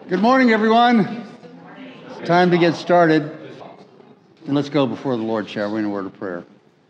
Good morning, everyone. It's time to get started. And let's go before the Lord, shall we, in a word of prayer.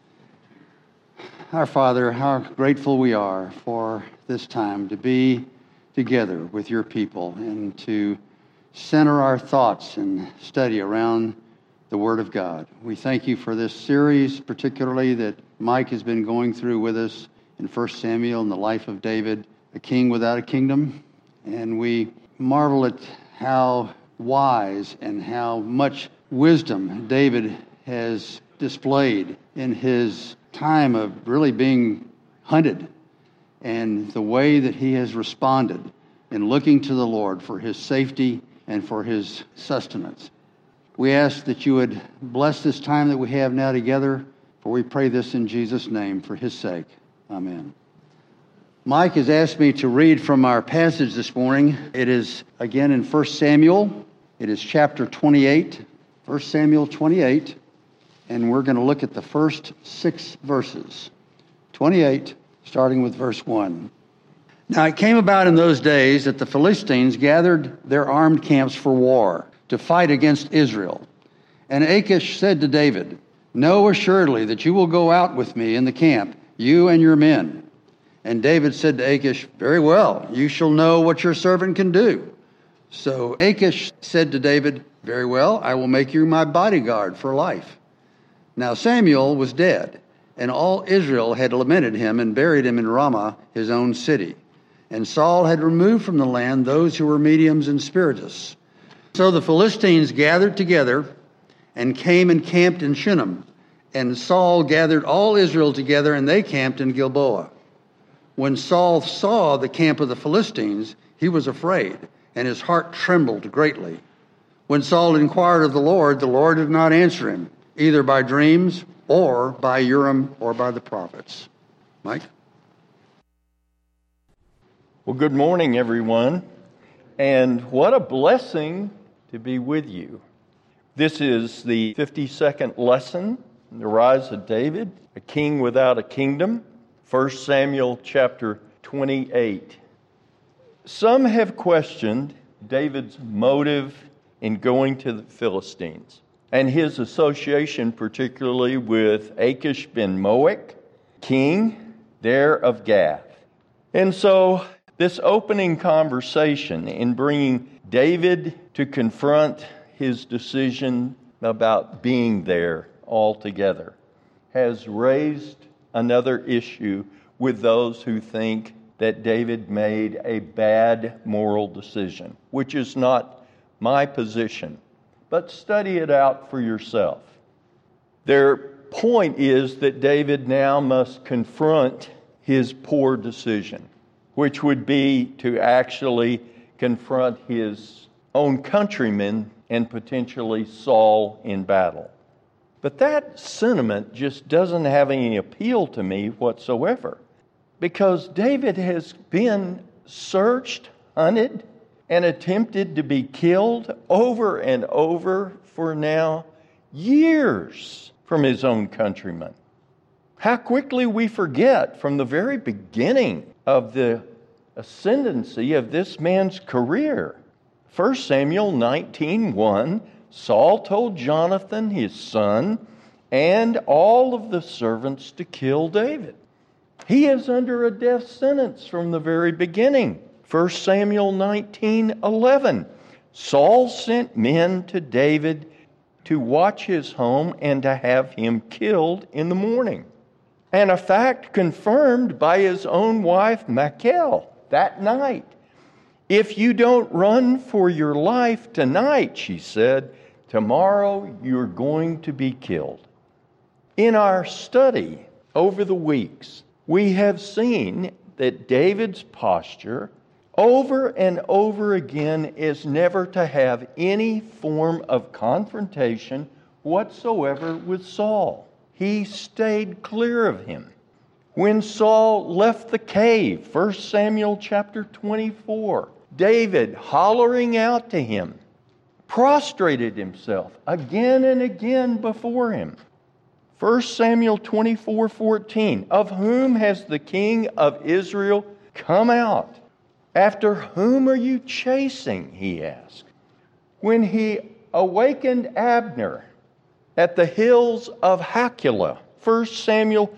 Our Father, how grateful we are for this time to be together with your people and to center our thoughts and study around the Word of God. We thank you for this series, particularly that Mike has been going through with us in 1 Samuel and the life of David, a king without a kingdom. And we marvel at how wise and how much wisdom David has displayed in his time of really being hunted, and the way that he has responded in looking to the Lord for his safety and for his sustenance. We ask that you would bless this time that we have now together, for we pray this in Jesus' name for his sake. Amen. Mike has asked me to read from our passage this morning. It is again in 1 Samuel. It is chapter 28, 1 Samuel 28, and we're going to look at the first 6 verses. 28, starting with verse 1. Now it came about in those days that the Philistines gathered their armed camps for war to fight against Israel. And Achish said to David, "Know assuredly that you will go out with me in the camp, you and your men." And David said to Achish, "Very well, you shall know what your servant can do." So Achish said to David, "Very well, I will make you my bodyguard for life." Now Samuel was dead, and all Israel had lamented him and buried him in Ramah, his own city. And Saul had removed from the land those who were mediums and spiritists. So the Philistines gathered together and came and camped in Shunem. And Saul gathered all Israel together, and they camped in Gilboa. When Saul saw the camp of the Philistines, he was afraid, and his heart trembled greatly. When Saul inquired of the Lord did not answer him, either by dreams or by Urim or by the prophets. Mike? Well, good morning, everyone, and what a blessing to be with you. This is the 52nd lesson in the rise of David, a king without a kingdom. 1 Samuel chapter 28. Some have questioned David's motive in going to the Philistines and his association particularly with Achish ben Moach, king there of Gath. And so this opening conversation in bringing David to confront his decision about being there altogether has raised another issue with those who think that David made a bad moral decision, which is not my position. But study it out for yourself. Their point is that David now must confront his poor decision, which would be to actually confront his own countrymen and potentially Saul in battle. But that sentiment just doesn't have any appeal to me whatsoever, because David has been searched, hunted, and attempted to be killed over and over for now years from his own countrymen. How quickly we forget from the very beginning of the ascendancy of this man's career. 1 Samuel 19:1, Saul told Jonathan, his son, and all of the servants to kill David. He is under a death sentence from the very beginning. 1 Samuel 19:11, Saul sent men to David to watch his home and to have him killed in the morning. And a fact confirmed by his own wife, Michal, that night. "If you don't run for your life tonight," she said, "tomorrow you're going to be killed." In our study over the weeks, we have seen that David's posture over and over again is never to have any form of confrontation whatsoever with Saul. He stayed clear of him. When Saul left the cave, 1 Samuel chapter 24, David, hollering out to him, prostrated himself again and again before him. 1 Samuel 24:14, "Of whom has the king of Israel come out?" After whom are you chasing? He asked. When he awakened Abner at the hills of Hachilah, 1 Samuel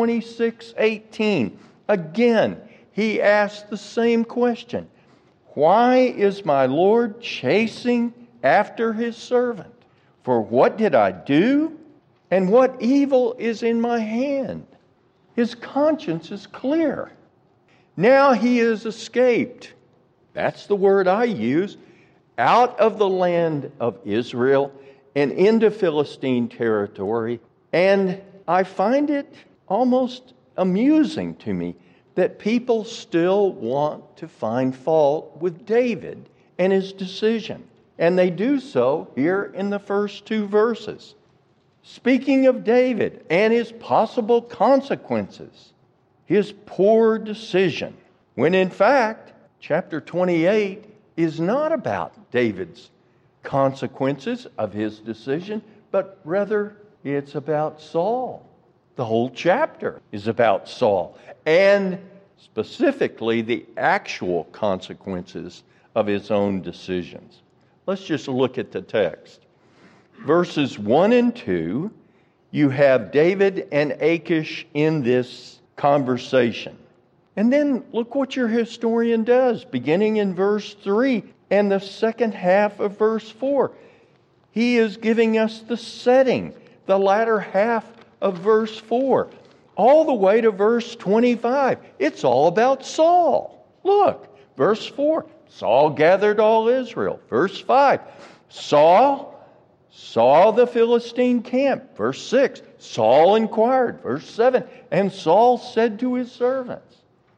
26:18. Again, he asked the same question. Why is my Lord chasing after his servant? For what did I do? And what evil is in my hand? His conscience is clear. Now he has escaped. That's the word I use. Out of the land of Israel and into Philistine territory. And I find it almost amusing to me that people still want to find fault with David and his decision. And they do so here in the first two verses. Speaking of David and his possible consequences, his poor decision, when in fact, chapter 28 is not about David's consequences of his decision, but rather it's about Saul. The whole chapter is about Saul, and specifically the actual consequences of his own decisions. Let's just look at the text. Verses 1 and 2, you have David and Achish in this conversation. And then look what your historian does, beginning in verse 3 and the second half of verse 4. He is giving us the setting, the latter half of verse 4, all the way to verse 25. It's all about Saul. Look, verse 4, Saul gathered all Israel. Verse 5, Saul saw the Philistine camp. Verse 6, Saul inquired. Verse 7, and Saul said to his servants.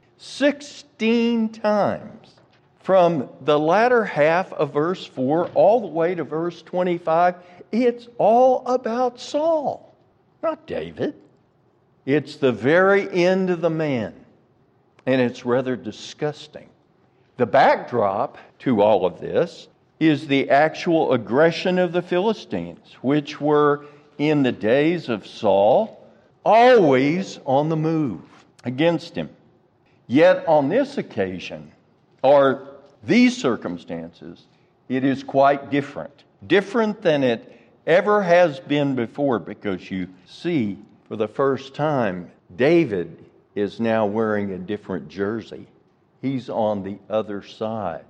16 times from the latter half of verse 4 all the way to verse 25, it's all about Saul, not David. It's the very end of the man, and it's rather disgusting. The backdrop to all of this is the actual aggression of the Philistines, which were, in the days of Saul, always on the move against him. Yet on this occasion, or these circumstances, it is quite different. Different than it ever has been before, because you see, for the first time, David is now wearing a different jersey. He's on the other side.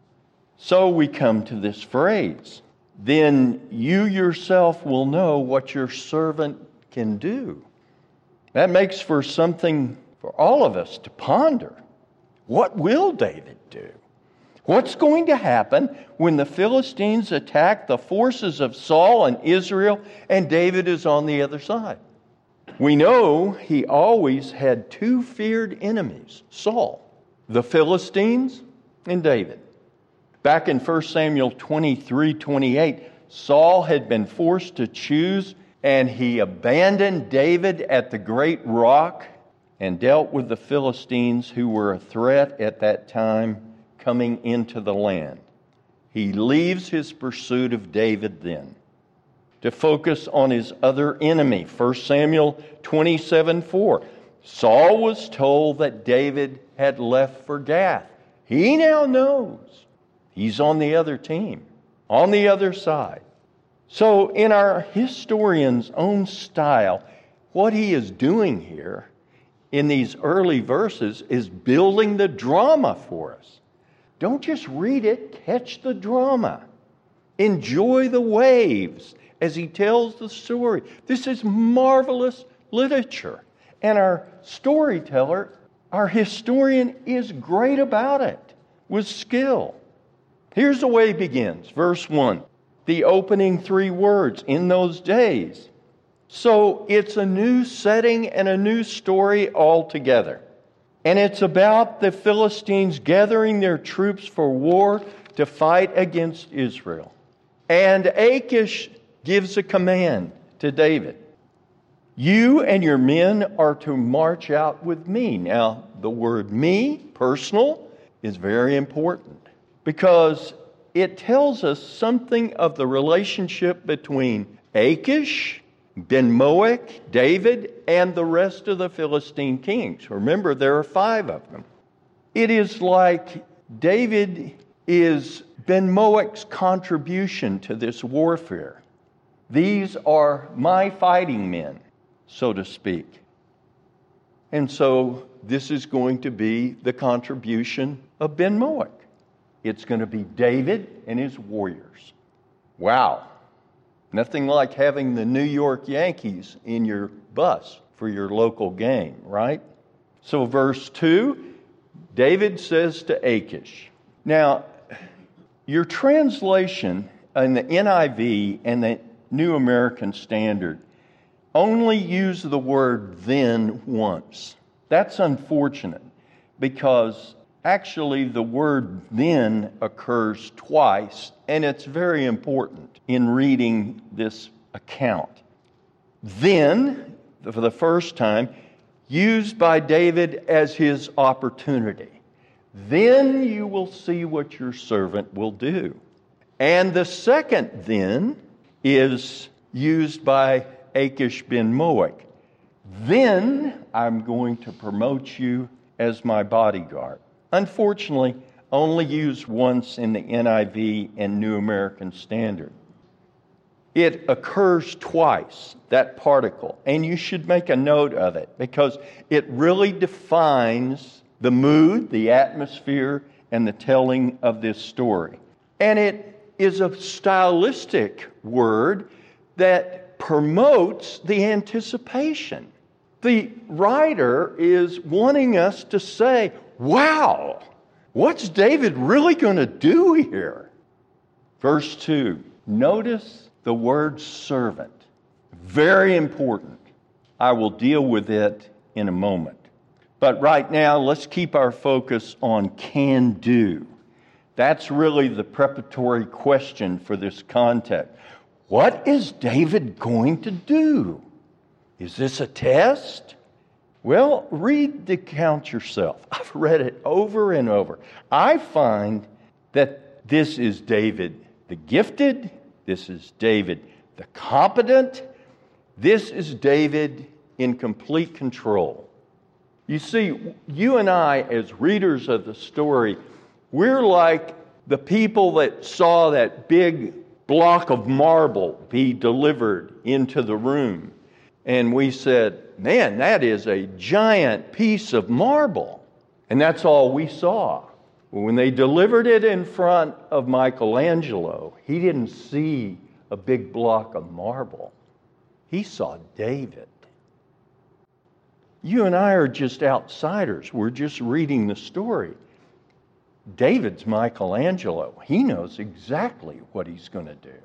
So we come to this phrase, then you yourself will know what your servant can do. That makes for something for all of us to ponder. What will David do? What's going to happen when the Philistines attack the forces of Saul and Israel and David is on the other side? We know he always had two feared enemies, Saul, the Philistines and David. Back in 1 Samuel 23:28, Saul had been forced to choose, and he abandoned David at the great rock and dealt with the Philistines, who were a threat at that time coming into the land. He leaves his pursuit of David then to focus on his other enemy. 1 Samuel 27:4. Saul was told that David had left for Gath. He now knows he's on the other team, on the other side. So in our historian's own style, what he is doing here in these early verses is building the drama for us. Don't just read it, catch the drama. Enjoy the waves as he tells the story. This is marvelous literature. And our storyteller, our historian, is great about it with skill. Here's the way it begins. Verse 1, the opening three words, in those days. So it's a new setting and a new story altogether. And it's about the Philistines gathering their troops for war to fight against Israel. And Achish gives a command to David. You and your men are to march out with me. Now, the word me, personal, is very important because it tells us something of the relationship between Achish, Ben-Moach, David, and the rest of the Philistine kings. Remember, there are 5 of them. It is like David is Ben-Moach's contribution to this warfare. These are my fighting men, so to speak. And so this is going to be the contribution of Ben-Moach. It's going to be David and his warriors. Wow. Nothing like having the New York Yankees in your bus for your local game, right? So verse 2, David says to Achish. Now, your translation in the NIV and the New American Standard only use the word then once. That's unfortunate because actually the word then occurs twice, and it's very important in reading this account. Then, for the first time, used by David as his opportunity. Then you will see what your servant will do. And the second then is used by Achish Ben-Moach. Then I'm going to promote you as my bodyguard. Unfortunately, only used once in the NIV and New American Standard. It occurs twice, that particle, and you should make a note of it because it really defines the mood, the atmosphere, and the telling of this story. And it is a stylistic word that promotes the anticipation. The writer is wanting us to say, wow, what's David really going to do here? Verse 2, notice the word servant. Very important. I will deal with it in a moment. But right now, let's keep our focus on can do. That's really the preparatory question for this context. What is David going to do? Is this a test? Well, read the account yourself. I've read it over and over. I find that this is David the gifted, this is David the competent, this is David in complete control. You see, you and I, as readers of the story, we're like the people that saw that big block of marble be delivered into the room. And we said, man, that is a giant piece of marble. And that's all we saw. When they delivered it in front of Michelangelo, he didn't see a big block of marble. He saw David. You and I are just outsiders. We're just reading the story. David's Michelangelo. He knows exactly what he's going to do.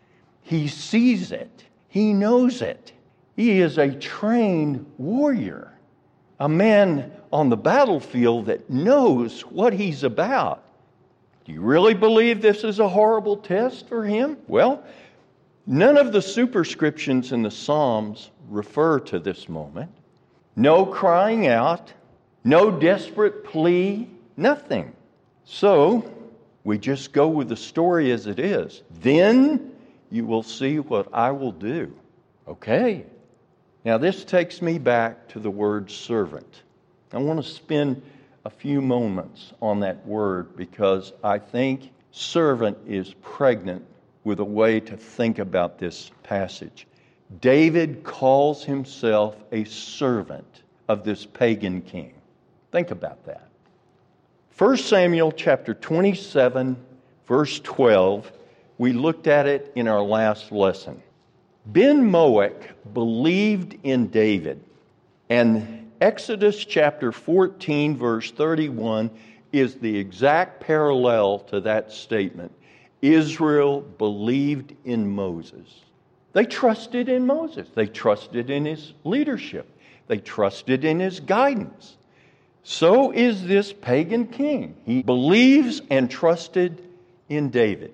He sees it. He knows it. He is a trained warrior, a man on the battlefield that knows what he's about. Do you really believe this is a horrible test for him? Well, none of the superscriptions in the Psalms refer to this moment. No crying out, no desperate plea, nothing. So, we just go with the story as it is. Then you will see what I will do. Okay. Now, this takes me back to the word servant. I want to spend a few moments on that word because I think servant is pregnant with a way to think about this passage. David calls himself a servant of this pagan king. Think about that. 1 Samuel chapter 27, verse 12, we looked at it in our last lesson. Ben-Moach believed in David, and Exodus chapter 14, verse 31 is the exact parallel to that statement. Israel believed in Moses. They trusted in Moses. They trusted in his leadership. They trusted in his guidance. So is this pagan king. He believes and trusted in David.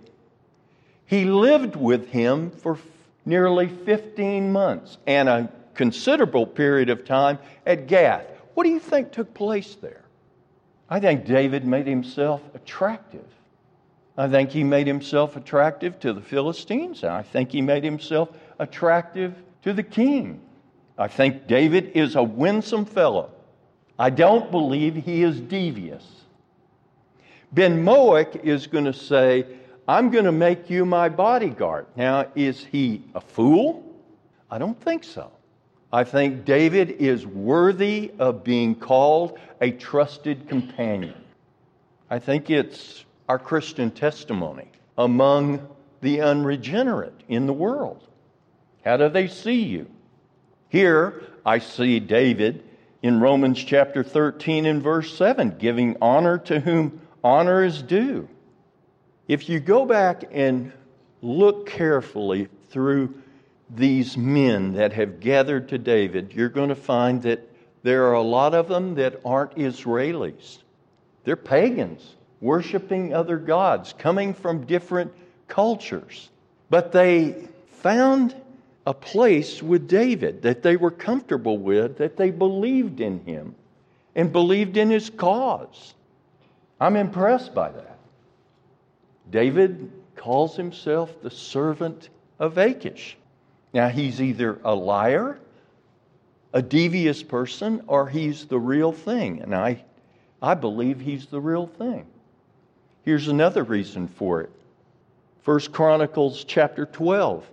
He lived with him for nearly 15 months and a considerable period of time at Gath. What do you think took place there? I think David made himself attractive. I think he made himself attractive to the Philistines. I think he made himself attractive to the king. I think David is a winsome fellow. I don't believe he is devious. Ben-Moach is going to say, I'm going to make you my bodyguard. Now, is he a fool? I don't think so. I think David is worthy of being called a trusted companion. I think it's our Christian testimony among the unregenerate in the world. How do they see you? Here, I see David in Romans chapter 13 and verse 7, giving honor to whom honor is due. If you go back and look carefully through these men that have gathered to David, you're going to find that there are a lot of them that aren't Israelis. They're pagans, worshiping other gods, coming from different cultures. But they found a place with David that they were comfortable with, that they believed in him and believed in his cause. I'm impressed by that. David calls himself the servant of Achish. Now, he's either a liar, a devious person, or he's the real thing. And I believe he's the real thing. Here's another reason for it. 1 Chronicles chapter 12.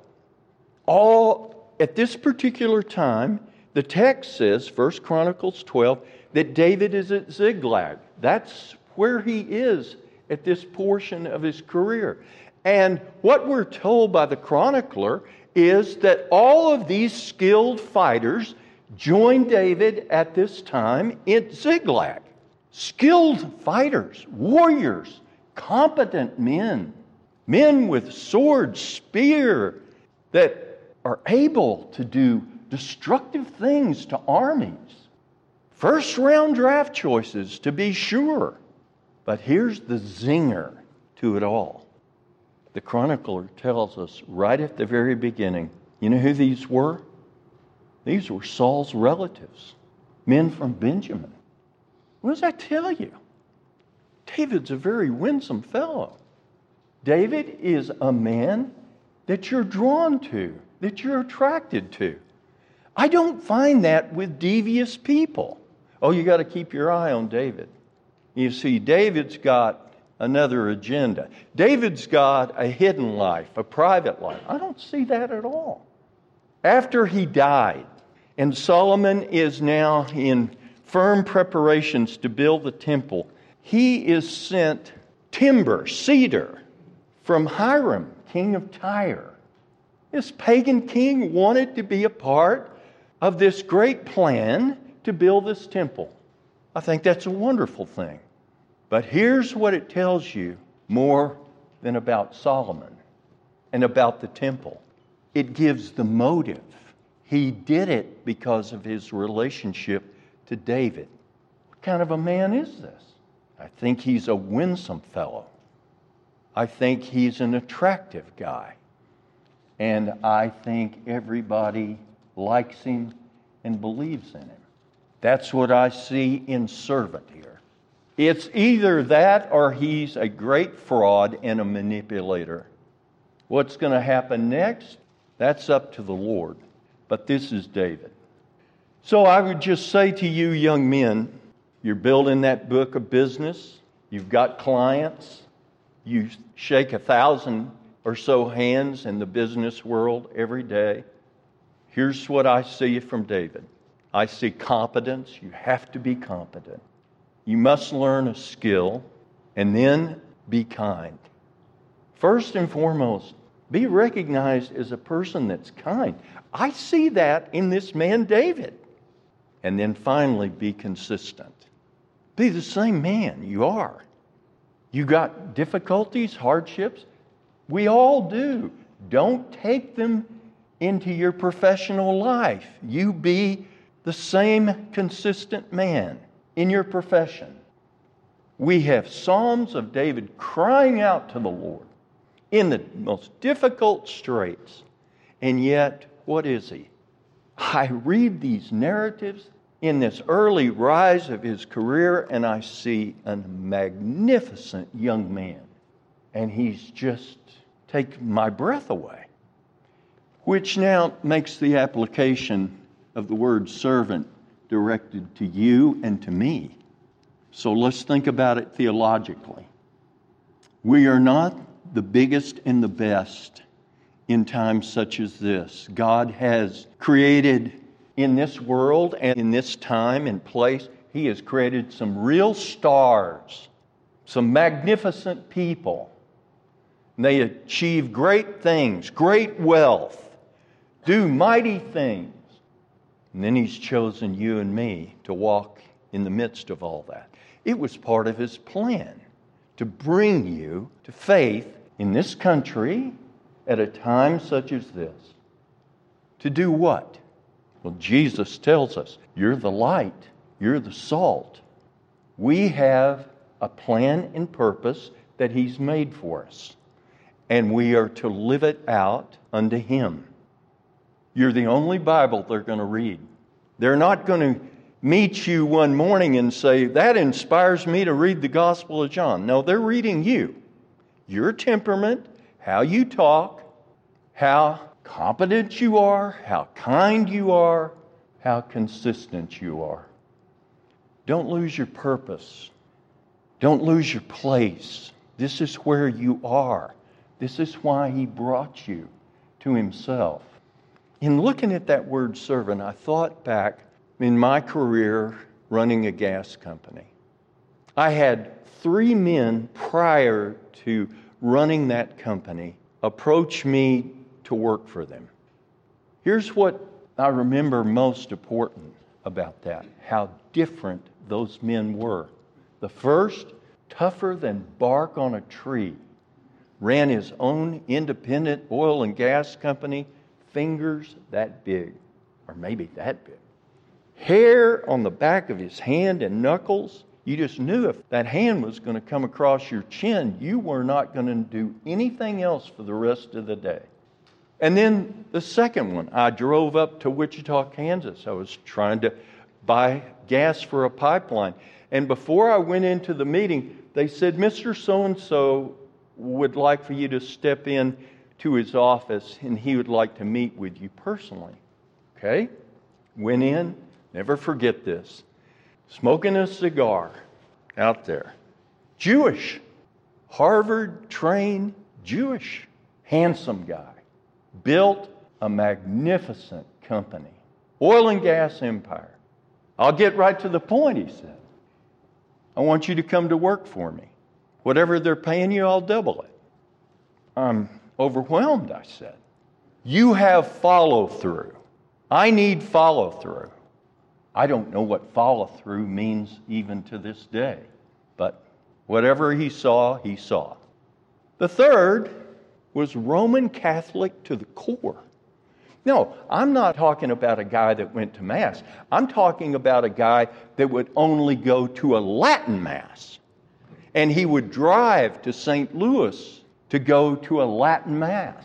At this particular time, the text says, 1 Chronicles 12, that David is at Ziklag. That's where he is at this portion of his career. And what we're told by the chronicler is that all of these skilled fighters joined David at this time at Ziklag. Skilled fighters, warriors, competent men, men with sword, spear, that are able to do destructive things to armies. First round draft choices, to be sure. But here's the zinger to it all. The chronicler tells us right at the very beginning, you know who these were? These were Saul's relatives, men from Benjamin. What does that tell you? David's a very winsome fellow. David is a man that you're drawn to, that you're attracted to. I don't find that with devious people. Oh, you got to keep your eye on David. You see, David's got another agenda. David's got a hidden life, a private life. I don't see that at all. After he died, and Solomon is now in firm preparations to build the temple, he is sent timber, cedar, from Hiram, king of Tyre. This pagan king wanted to be a part of this great plan to build this temple. I think that's a wonderful thing. But here's what it tells you more than about Solomon and about the temple. It gives the motive. He did it because of his relationship to David. What kind of a man is this? I think he's a winsome fellow. I think he's an attractive guy. And I think everybody likes him and believes in him. That's what I see in servant here. It's either that or he's a great fraud and a manipulator. What's going to happen next? That's up to the Lord. But this is David. So I would just say to you young men, you're building that book of business. You've got clients. You shake 1,000 or so hands in the business world every day. Here's what I see from David. I see competence. You have to be competent. You must learn a skill and then be kind. First and foremost, be recognized as a person that's kind. I see that in this man David. And then finally, be consistent. Be the same man you are. You got difficulties, hardships. We all do. Don't take them into your professional life. You be the same consistent man in your profession. We have Psalms of David crying out to the Lord in the most difficult straits. And yet, what is he? I read these narratives in this early rise of his career, and I see a magnificent young man. And he's just taken my breath away. Which now makes the application of the word servant directed to you and to me. So let's think about it theologically. We are not the biggest and the best in times such as this. God has created in this world and in this time and place, He has created some real stars, some magnificent people. And they achieve great things, great wealth, do mighty things. And then He's chosen you and me to walk in the midst of all that. It was part of His plan to bring you to faith in this country at a time such as this. To do what? Well, Jesus tells us, you're the light, you're the salt. We have a plan and purpose that He's made for us, and we are to live it out unto Him. You're the only Bible they're going to read. They're not going to meet you one morning and say, that inspires me to read the Gospel of John. No, they're reading you. Your temperament, how you talk, how competent you are, how kind you are, how consistent you are. Don't lose your purpose. Don't lose your place. This is where you are. This is why He brought you to Himself. In looking at that word servant, I thought back in my career running a gas company. I had 3 men prior to running that company approach me to work for them. Here's what I remember most important about that, how different those men were. The first, tougher than bark on a tree, ran his own independent oil and gas company, fingers that big, or maybe that big. Hair on the back of his hand and knuckles. You just knew if that hand was going to come across your chin, you were not going to do anything else for the rest of the day. And then the second one, I drove up to Wichita, Kansas. I was trying to buy gas for a pipeline. And before I went into the meeting, they said, Mr. So-and-so would like for you to step in to his office, and he would like to meet with you personally. Okay? Went in, never forget this, smoking a cigar out there. Jewish, Harvard-trained Jewish, handsome guy. Built a magnificent company. Oil and gas empire. I'll get right to the point, he said. I want you to come to work for me. Whatever they're paying you, I'll double it. I'm overwhelmed, I said. You have follow-through. I need follow-through. I don't know what follow-through means even to this day. But whatever he saw, he saw. The third was Roman Catholic to the core. No, I'm not talking about a guy that went to Mass. I'm talking about a guy that would only go to a Latin Mass. And he would drive to St. Louis to go to a Latin Mass.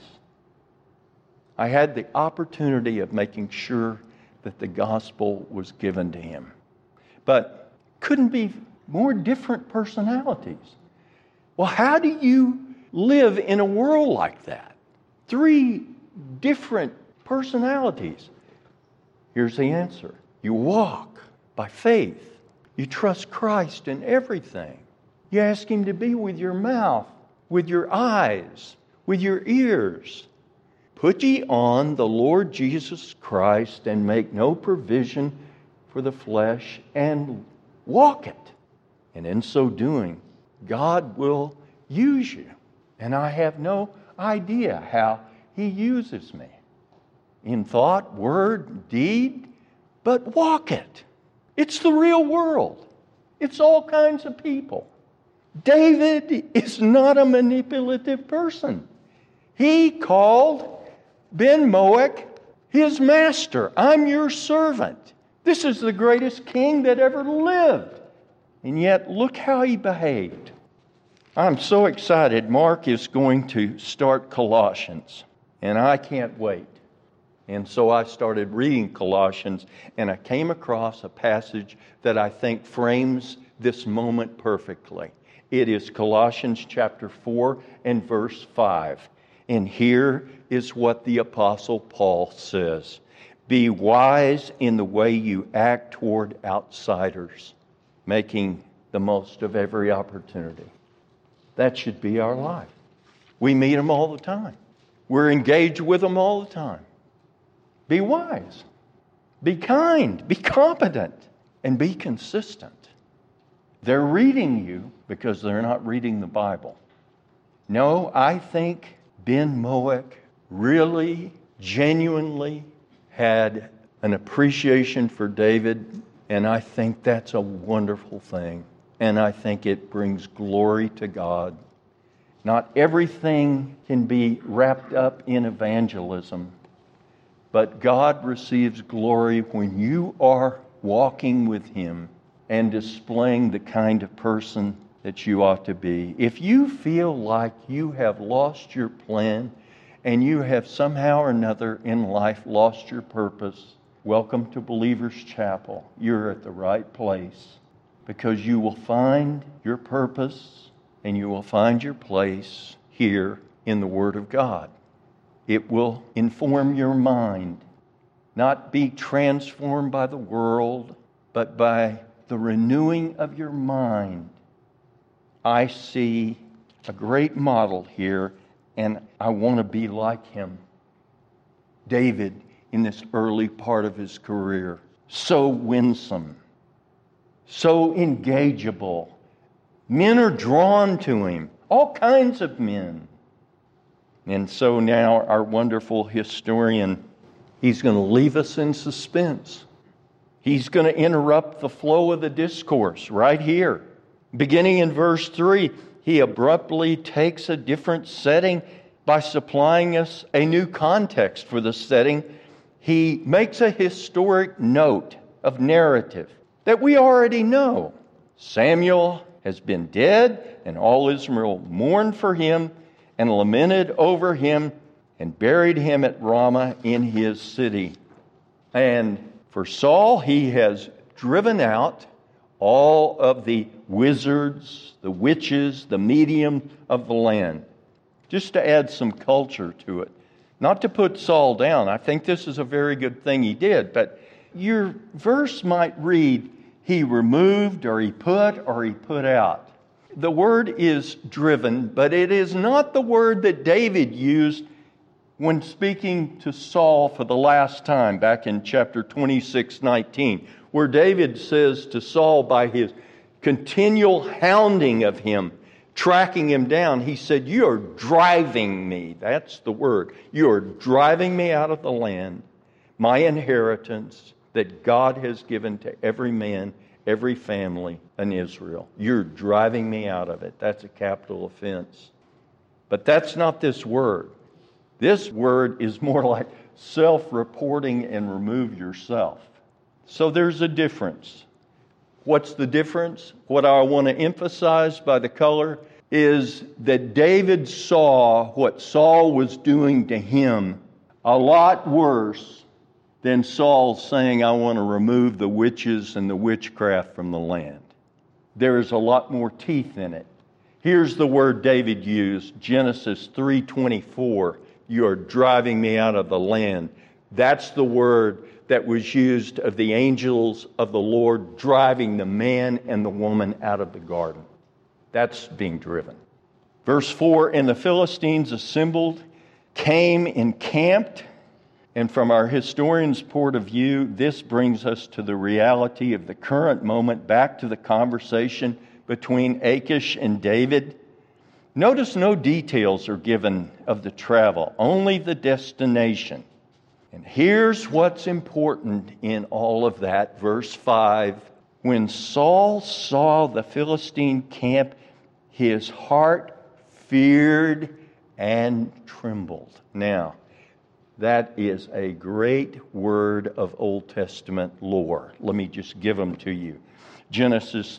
I had the opportunity of making sure that the gospel was given to him. But couldn't be more different personalities. Well, how do you live in a world like that? 3 different personalities. Here's the answer. You walk by faith. You trust Christ in everything. You ask Him to be with your mouth, with your eyes, with your ears. Put ye on the Lord Jesus Christ and make no provision for the flesh and walk it. And in so doing, God will use you. And I have no idea how He uses me. In thought, word, deed, but walk it. It's the real world. It's all kinds of people. David is not a manipulative person. He called Ben-Moach his master. I'm your servant. This is the greatest king that ever lived. And yet, look how he behaved. I'm so excited. Mark is going to start Colossians, and I can't wait. And so I started reading Colossians, and I came across a passage that I think frames this moment perfectly. It is Colossians chapter 4 and verse 5. And here is what the Apostle Paul says. Be wise in the way you act toward outsiders, making the most of every opportunity. That should be our life. We meet them all the time. We're engaged with them all the time. Be wise. Be kind. Be competent. And be consistent. They're reading you because they're not reading the Bible. No, I think Ben Moak really, genuinely had an appreciation for David, and I think that's a wonderful thing. And I think it brings glory to God. Not everything can be wrapped up in evangelism, but God receives glory when you are walking with Him and displaying the kind of person that you ought to be. If you feel like you have lost your plan and you have somehow or another in life lost your purpose, welcome to Believers Chapel. You're at the right place, because you will find your purpose and you will find your place here in the Word of God. It will inform your mind, not be transformed by the world, but by the renewing of your mind. I see a great model here, and I want to be like him. David, in this early part of his career, so winsome, so engageable. Men are drawn to him, all kinds of men. And so now our wonderful historian, he's going to leave us in suspense. He's going to interrupt the flow of the discourse right here. Beginning in verse 3, he abruptly takes a different setting by supplying us a new context for the setting. He makes a historic note of narrative that we already know. Samuel has been dead, and all Israel mourned for him and lamented over him and buried him at Ramah in his city. And for Saul, he has driven out all of the wizards, the witches, the medium of the land, just to add some culture to it. Not to put Saul down. I think this is a very good thing he did, but your verse might read, he removed, or he put out. The word is driven, but it is not the word that David used when speaking to Saul for the last time, back in chapter 26:19, where David says to Saul, by his continual hounding of him, tracking him down, he said, "You are driving me." That's the word. "You are driving me out of the land, my inheritance that God has given to every man, every family in Israel. You're driving me out of it." That's a capital offense. But that's not this word. This word is more like self-reporting and remove yourself. So there's a difference. What's the difference? What I want to emphasize by the color is that David saw what Saul was doing to him a lot worse than Saul saying, "I want to remove the witches and the witchcraft from the land." There is a lot more teeth in it. Here's the word David used, Genesis 3:24. "You are driving me out of the land." That's the word that was used of the angels of the Lord driving the man and the woman out of the garden. That's being driven. Verse 4, "And the Philistines assembled, came encamped." And from our historian's point of view, this brings us to the reality of the current moment, back to the conversation between Achish and David. Notice no details are given of the travel, only the destination. And here's what's important in all of that. Verse 5, "When Saul saw the Philistine camp, his heart feared and trembled." Now, that is a great word of Old Testament lore. Let me just give them to you. Genesis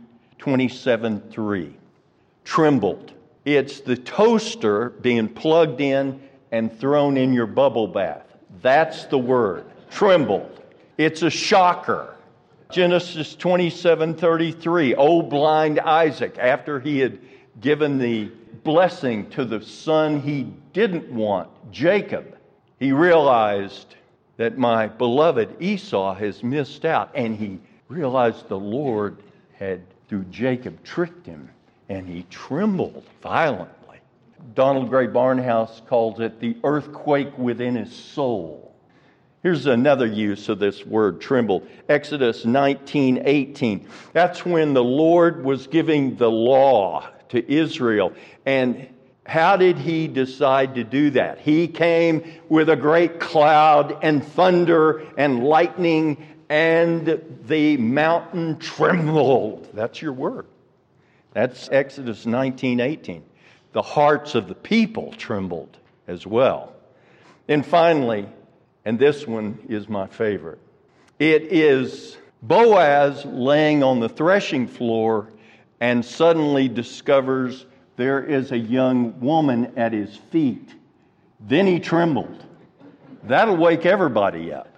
3:27-3. Trembled. It's the toaster being plugged in and thrown in your bubble bath. That's the word. Trembled. It's a shocker. Genesis 27:33. Old blind Isaac, after he had given the blessing to the son he didn't want, Jacob, he realized that my beloved Esau has missed out. And he realized the Lord had, through Jacob, tricked him. and he trembled violently. Donald Gray Barnhouse calls it the earthquake within his soul. Here's another use of this word, tremble. Exodus 19:18. That's when the Lord was giving the law to Israel. And how did he decide to do that? He came with a great cloud and thunder and lightning, and the mountain trembled. That's your word. That's Exodus 19:18. The hearts of the people trembled as well. And finally, and this one is my favorite, it is Boaz laying on the threshing floor and suddenly discovers there is a young woman at his feet. Then he trembled. That'll wake everybody up.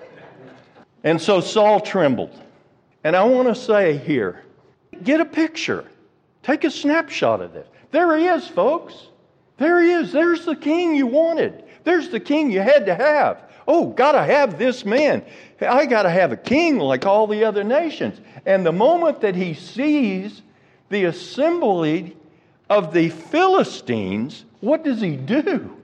And so Saul trembled. And I want to say here, get a picture. Take a snapshot of this. There he is, folks. There he is. There's the king you wanted. There's the king you had to have. Oh, got to have this man. I got to have a king like all the other nations. And the moment that he sees the assembly of the Philistines, what does he do?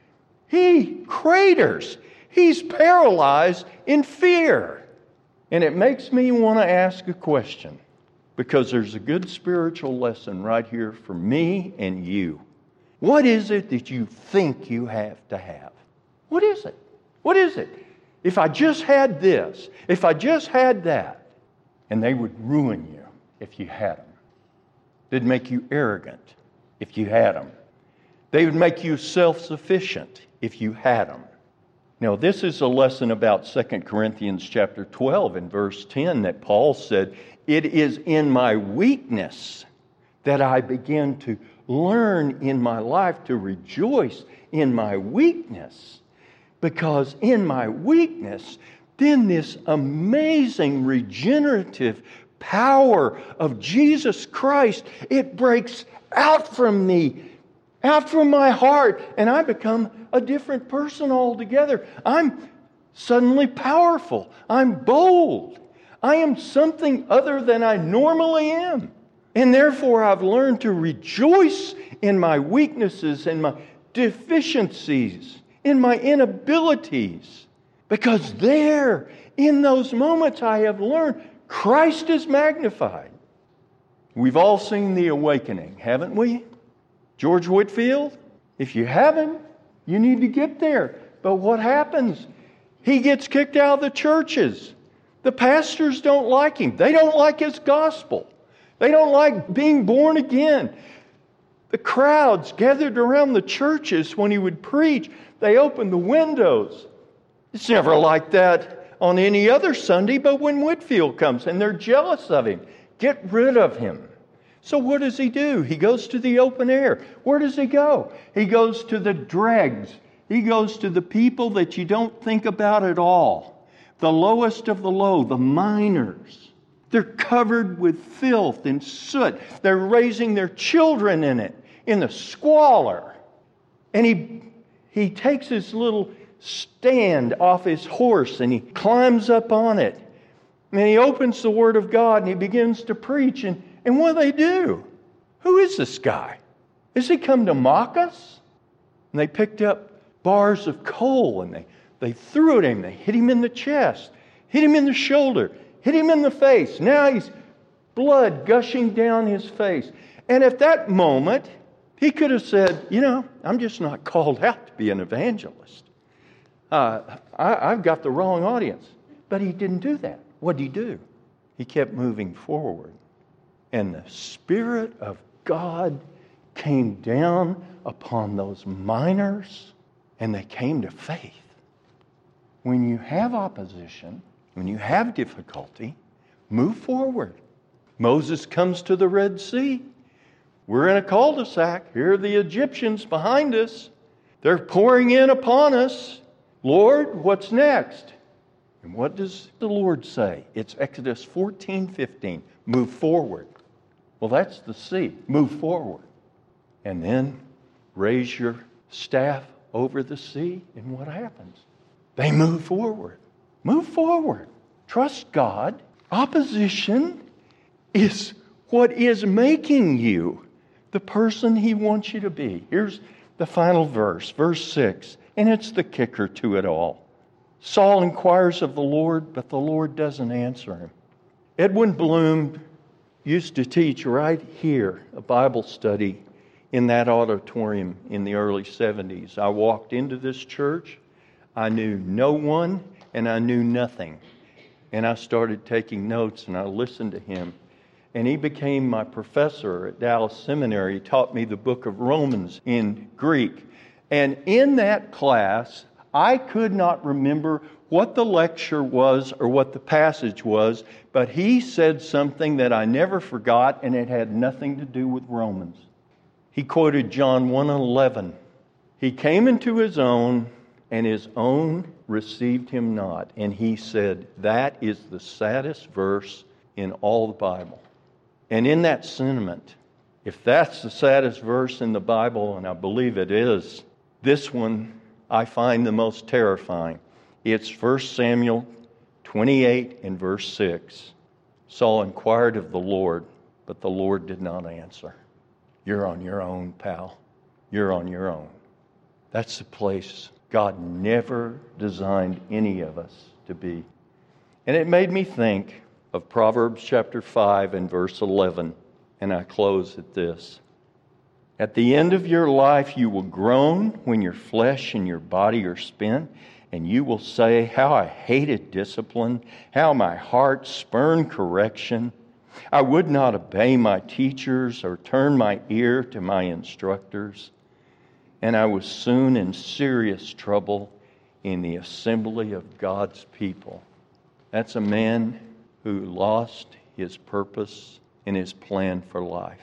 He craters. He's paralyzed in fear. And it makes me want to ask a question, because there's a good spiritual lesson right here for me and you. What is it that you think you have to have? What is it? What is it? If I just had this, if I just had that, and they would ruin you if you had them. They'd make you arrogant if you had them. They would make you self-sufficient if you had them. Now, this is a lesson about 2 Corinthians chapter 12 and verse 10 that Paul said, "It is in my weakness that I begin to learn in my life to rejoice in my weakness. Because in my weakness, then this amazing regenerative power of Jesus Christ, it breaks out from me, out from my heart, and I become a different person altogether. I'm suddenly powerful. I'm bold. I am something other than I normally am. And therefore, I've learned to rejoice in my weaknesses and my deficiencies, in my inabilities. Because there, in those moments, I have learned Christ is magnified." We've all seen The Awakening, haven't we? George Whitefield? If you haven't, you need to get there. But what happens? He gets kicked out of the churches. The pastors don't like him. They don't like his gospel. They don't like being born again. The crowds gathered around the churches when he would preach. They opened the windows. It's never like that on any other Sunday, but when Whitefield comes, and they're jealous of him. Get rid of him. So what does he do? He goes to the open air. Where does he go? He goes to the dregs. He goes to the people that you don't think about at all. The lowest of the low, the miners. They're covered with filth and soot. They're raising their children in it, in the squalor. And he takes his little stand off his horse and he climbs up on it. And he opens the Word of God and he begins to preach. And what do they do? Who is this guy? Has he come to mock us? And they picked up bars of coal and they threw at him. They hit him in the chest, hit him in the shoulder, hit him in the face. Now he's blood gushing down his face. And at that moment, he could have said, I'm just not called out to be an evangelist. I've got the wrong audience. But he didn't do that. What did he do? He kept moving forward. And the Spirit of God came down upon those miners, and they came to faith. When you have opposition, when you have difficulty, move forward. Moses comes to the Red Sea. We're in a cul-de-sac. Here are the Egyptians behind us. They're pouring in upon us. Lord, what's next? And what does the Lord say? It's Exodus 14:15. Move forward. Well, that's the sea. Move forward. And then raise your staff over the sea, and what happens? They move forward. Move forward. Trust God. Opposition is what is making you the person He wants you to be. Here's the final verse, verse 6, and it's the kicker to it all. Saul inquires of the Lord, but the Lord doesn't answer him. Edwin Bloom used to teach right here a Bible study in that auditorium in the early 70s. I walked into this church. I knew no one and I knew nothing. And I started taking notes and I listened to him. And he became my professor at Dallas Seminary. He taught me the book of Romans in Greek. And in that class, I could not remember what the lecture was or what the passage was, but he said something that I never forgot, and it had nothing to do with Romans. He quoted John 1:11. He came into his own, and his own received him not. And he said, that is the saddest verse in all the Bible. And in that sentiment, if that's the saddest verse in the Bible, and I believe it is, this one I find the most terrifying. It's 1 Samuel 28 and verse 6. Saul inquired of the Lord, but the Lord did not answer. You're on your own, pal. You're on your own. That's the place God never designed any of us to be. And it made me think of Proverbs chapter 5 and verse 11. And I close at this. At the end of your life you will groan when your flesh and your body are spent, and you will say, how I hated discipline, how my heart spurned correction. I would not obey my teachers or turn my ear to my instructors. And I was soon in serious trouble in the assembly of God's people. That's a man who lost his purpose and his plan for life.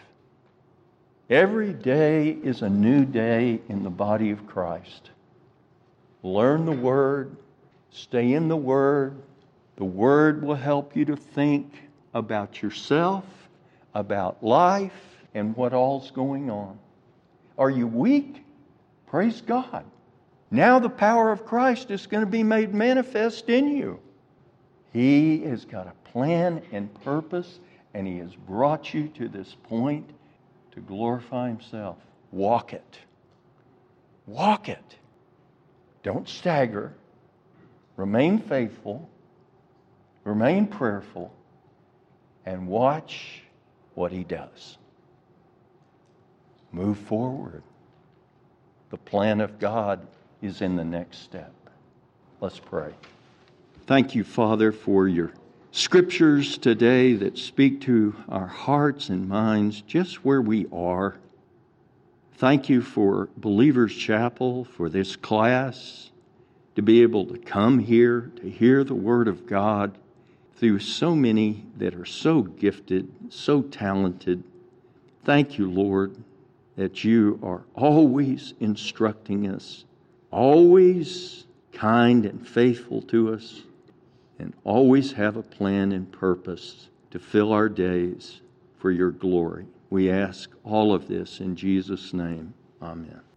Every day is a new day in the body of Christ. Learn the Word, stay in the Word. The Word will help you to think about yourself, about life, and what all's going on. Are you weak? Praise God. Now the power of Christ is going to be made manifest in you. He has got a plan and purpose, and He has brought you to this point to glorify Himself. Walk it. Walk it. Don't stagger. Remain faithful. Remain prayerful. And watch what He does. Move forward. The plan of God is in the next step. Let's pray. Thank you, Father, for your scriptures today that speak to our hearts and minds just where we are. Thank you for Believers Chapel, for this class, to be able to come here, to hear the Word of God through so many that are so gifted, so talented. Thank you, Lord, that you are always instructing us, always kind and faithful to us, and always have a plan and purpose to fill our days for your glory. We ask all of this in Jesus' name. Amen.